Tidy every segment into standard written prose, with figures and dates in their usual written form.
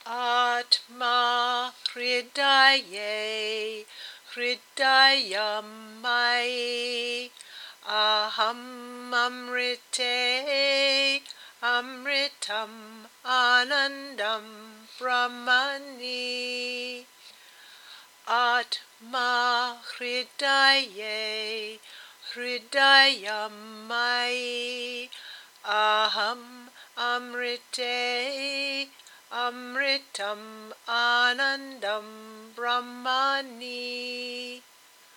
Atma Hridaye Hridayamai Aham Amrite Amritam Anandam Brahmani Atma Hridaye Hridayamai Aham Amrite Amritam Anandam Brahmani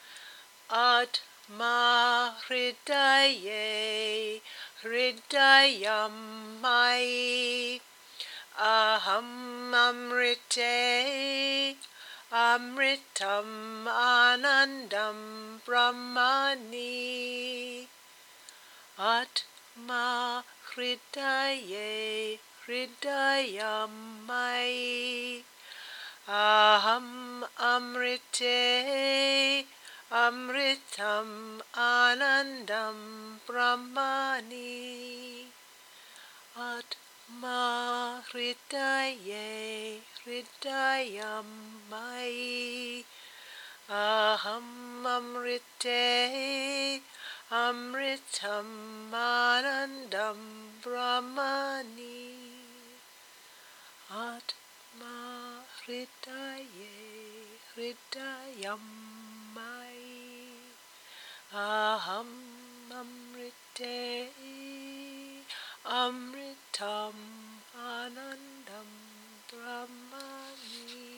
Atma Hridaye Hridayamai Aham Amrite Amritam Anandam Brahmani Atma Hridaye Hridayamai Aham Amrite Amritam Anandam Brahmani Atma Hridaye Hridayamai Aham Amrite Amritam Anandam Brahmani Atma Hridaye Hridayamai Aham Amrite Amritam Anandam Brahmani